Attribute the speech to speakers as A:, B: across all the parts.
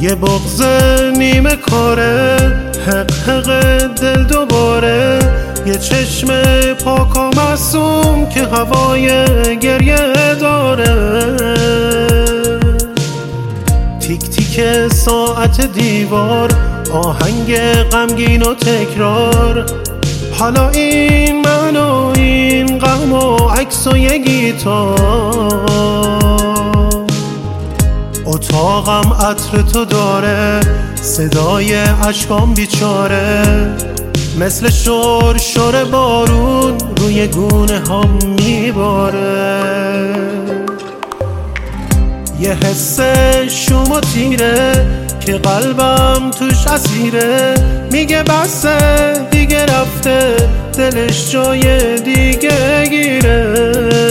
A: یه بغض نیمه کاره، حق حق دل دوباره، یه چشم پاک و معصوم که هوای گریه داره. تیک تیک ساعت دیوار، آهنگ غمگین و تکرار، حالا این من و این غم و عکس و یه گیتار. اتاقم عطر تو داره، صدای اشکام بیچاره، مثل شور بارون روی گونه هم میباره. یه حس شوم و تیره که قلبم توش اسیره، میگه بسه دیگه رفته، دلش جای دیگه گیره.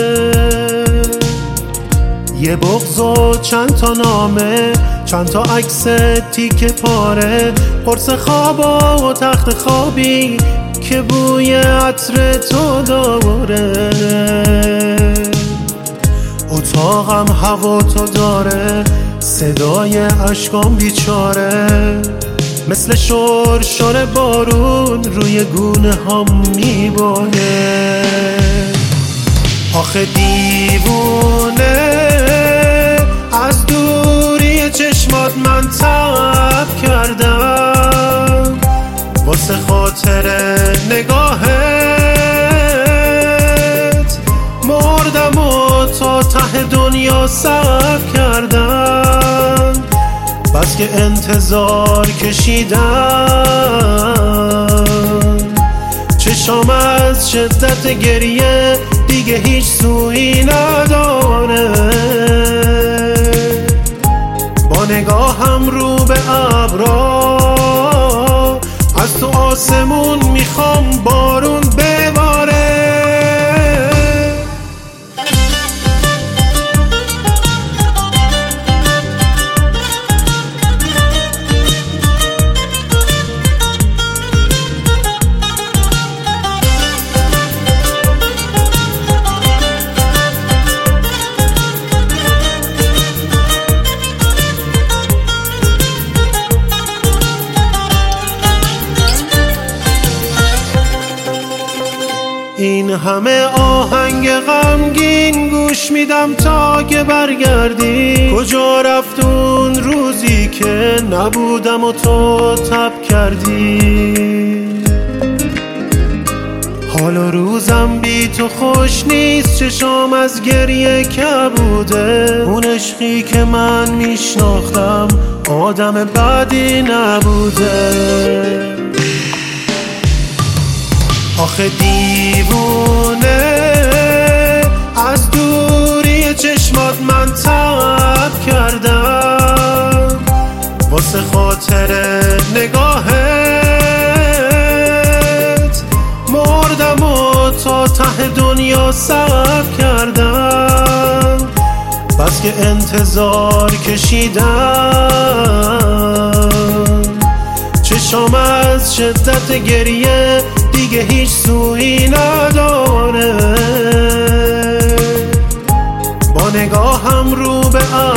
A: یه بغض و چند تا نامه، چند تا عکس تیکه پاره، قرص خواب و تخت خوابی که بوی عطر تو داره. اتاقم هوا تو داره، صدای اشکام بیچاره، مثل شور بارون روی گونه هم میباره. آخه دیوونه از دوری چشمات من تب کردم، واسه خاطر نگاهت مردم و تا ته دنیا سب کردم. بس که انتظار کشیدم، چشام از شدت گریه دیگه هیچ سویی نداره. با نگاهم رو به ابرا، از تو آسمون میخوام بارون بباره. این همه آهنگ غمگین گوش میدم تا که برگردی. کجا رفت اون روزی که نبودم و تو تب کردی؟ حال و روزم بی تو خوش نیست، چشام از گریه کبوده. اون عشقی که من میشناختم آدم بدی نبوده. آخه دیوونه از دوری چشمات من تب کردم، واسه خاطر نگاهت مردم و تا ته دنیا سب کردم. بس که انتظار کشیدم، چشام از شدت گریه دیگه هیچ سویی نداره. با نگاهم رو به